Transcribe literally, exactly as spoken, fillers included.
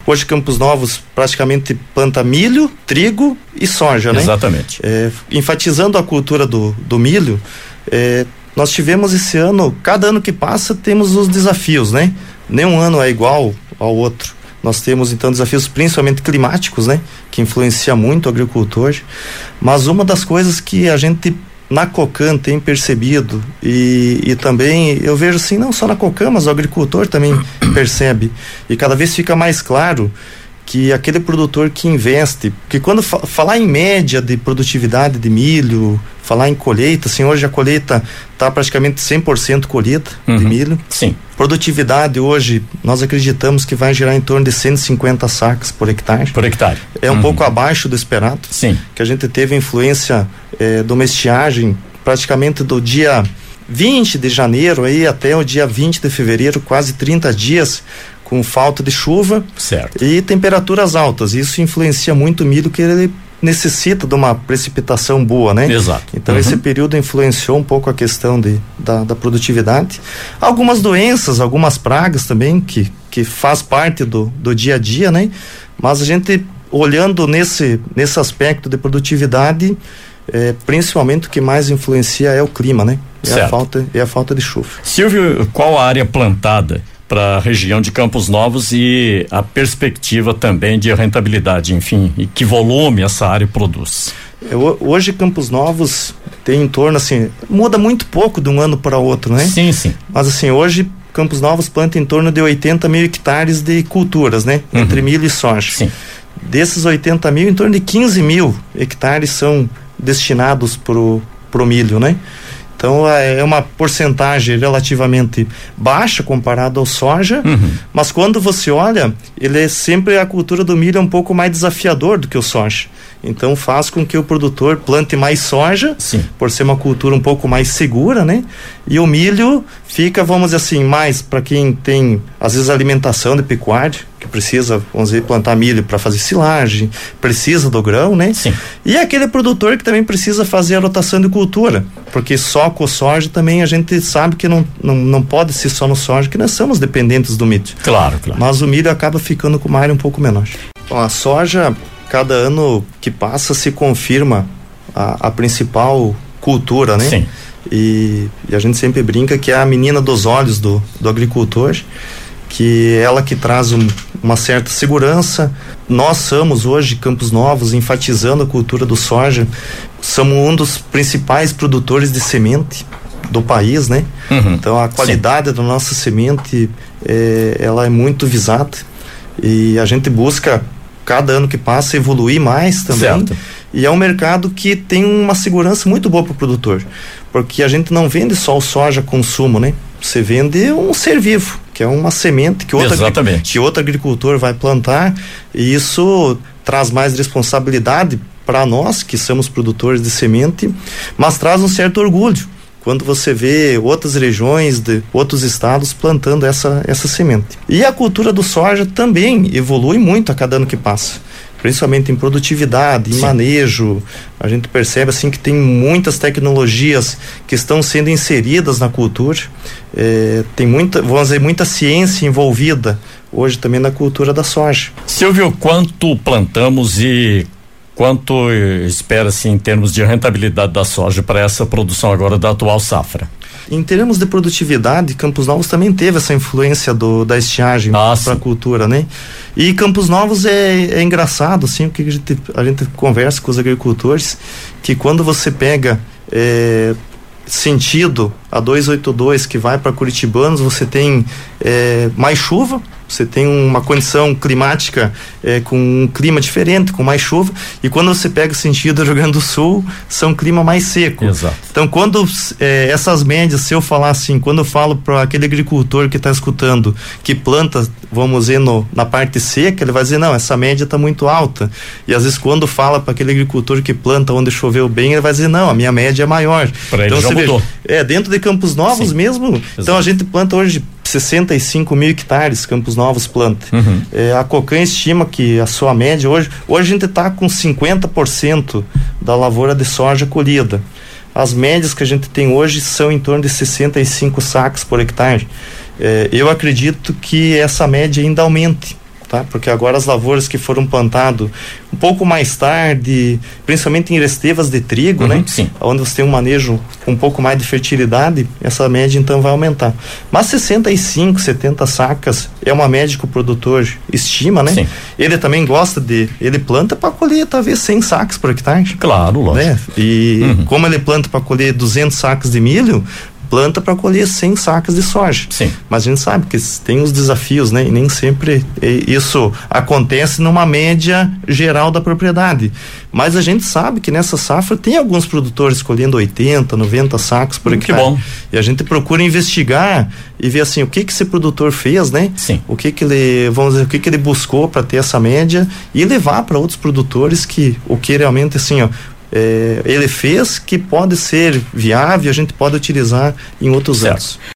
Hoje Campos Novos praticamente planta milho, trigo e soja, né? Exatamente. É, enfatizando a cultura do, do milho, é, nós tivemos esse ano, cada ano que passa temos os desafios, né? Nenhum ano é igual ao outro. Nós temos então desafios principalmente climáticos, né? Que influencia muito o agricultor, mas uma das coisas que a gente na Cocan tem percebido e, e também eu vejo assim, não só na Cocan, mas o agricultor também percebe, e cada vez fica mais claro que aquele produtor que investe, porque quando fa- falar em média de produtividade de milho, falar em colheita, assim, hoje a colheita está praticamente cem por cento colhida uhum. de milho. Sim. Produtividade hoje, nós acreditamos que vai gerar em torno de cento e cinquenta sacas por hectare. Por hectare. É um uhum. pouco abaixo do esperado. Sim. Que a gente teve influência eh, do estiagem praticamente do dia vinte de janeiro aí até o dia vinte de fevereiro, quase trinta dias com falta de chuva. Certo. E temperaturas altas. Isso influencia muito o milho, que ele necessita de uma precipitação boa, né? Exato. Então uhum. esse período influenciou um pouco a questão de, da, da produtividade. Algumas doenças, algumas pragas também que, que faz parte do, do dia a dia, né? Mas a gente olhando nesse, nesse aspecto de produtividade, é, principalmente o que mais influencia é o clima, né? É a falta, é a falta de chuva. Silvio, qual a área plantada para a região de Campos Novos e a perspectiva também de rentabilidade, enfim, e que volume essa área produz? Hoje Campos Novos tem em torno, assim, muda muito pouco de um ano para outro, né? Sim, sim. Mas assim, hoje Campos Novos planta em torno de oitenta mil hectares de culturas, né? Uhum. Entre milho e soja. Sim. Desses oitenta mil, em torno de quinze mil hectares são destinados pro, pro milho, né? Então é uma porcentagem relativamente baixa comparado ao soja, uhum. mas quando você olha, ele é sempre, a cultura do milho é um pouco mais desafiador do que o soja. Então faz com que o produtor plante mais soja, Sim. por ser uma cultura um pouco mais segura, né? E o milho fica, vamos dizer assim, mais para quem tem, às vezes, alimentação de pecuária, que precisa, vamos dizer, plantar milho para fazer silagem, precisa do grão, né? Sim. E aquele produtor que também precisa fazer a rotação de cultura, porque só com o soja também a gente sabe que não, não, não pode ser só no soja, que nós somos dependentes do milho. Claro, claro. Mas o milho acaba ficando com uma área um pouco menor. Bom, a soja, cada ano que passa se confirma a, a principal cultura, né? Sim. E, e a gente sempre brinca que é a menina dos olhos do, do agricultor, que é ela que traz um, uma certa segurança. Nós somos hoje, Campos Novos, enfatizando a cultura do soja, somos um dos principais produtores de semente do país, né? Uhum. Então a qualidade Sim. da nossa semente é, ela é muito visada e a gente busca cada ano que passa evoluir mais também. Certo. E é um mercado que tem uma segurança muito boa para o produtor, porque a gente não vende só o soja consumo, né? Você vende um ser vivo, que é uma semente que outro, agri- que outro agricultor vai plantar, e isso traz mais responsabilidade para nós que somos produtores de semente, mas traz um certo orgulho quando você vê outras regiões de outros estados plantando essa, essa semente. E a cultura do soja também evolui muito a cada ano que passa, principalmente em produtividade, em Sim. manejo. A gente percebe assim que tem muitas tecnologias que estão sendo inseridas na cultura, é, tem muita, vamos dizer, muita ciência envolvida hoje também na cultura da soja. Silvio, quanto plantamos e quanto espera-se em termos de rentabilidade da soja para essa produção agora da atual safra? Em termos de produtividade, Campos Novos também teve essa influência do, da estiagem ah, para a cultura, né? E Campos Novos é, é engraçado, assim, porque a gente, a gente conversa com os agricultores, que quando você pega é, sentido a duzentos e oitenta e dois que vai para Curitibanos, você tem é, mais chuva, você tem uma condição climática é, com um clima diferente, com mais chuva, e quando você pega o sentido do Rio Grande do Sul, são clima mais seco. Exato. Então, quando é, essas médias, se eu falar assim, quando eu falo para aquele agricultor que está escutando, que planta, vamos dizer, no, na parte seca, ele vai dizer, não, essa média está muito alta. E às vezes quando fala para aquele agricultor que planta onde choveu bem, ele vai dizer, não, a minha média é maior. Para então, ele já mudou. Veja, é, dentro de Campos Novos Sim. mesmo, Exato. Então a gente planta hoje sessenta e cinco mil hectares, Campos Novos planta. Uhum. É, a Cocan estima que a sua média hoje, hoje a gente está com cinquenta por cento da lavoura de soja colhida. As médias que a gente tem hoje são em torno de sessenta e cinco sacos por hectare. É, eu acredito que essa média ainda aumente tá? Porque agora as lavouras que foram plantadas um pouco mais tarde, principalmente em estevas de trigo, uhum, né? Sim. Onde você tem um manejo com um pouco mais de fertilidade, essa média então vai aumentar. Mas sessenta e cinco, setenta sacas é uma média que o produtor estima, né? Sim. Ele também gosta de, ele planta para colher talvez cem sacas por hectare. Claro, lógico. Né? E uhum. como ele planta para colher duzentos sacas de milho, planta para colher cem sacas de soja. Sim. Mas a gente sabe que tem os desafios, né? E nem sempre isso acontece numa média geral da propriedade. Mas a gente sabe que nessa safra tem alguns produtores colhendo oitenta, noventa sacos por hectare. Que bom. E a gente procura investigar e ver assim, o que que esse produtor fez, né? Sim. O que que ele, vamos dizer, o que que ele buscou para ter essa média e levar para outros produtores que o que realmente assim, ó, É, ele fez que pode ser viável, a gente pode utilizar em outros anos.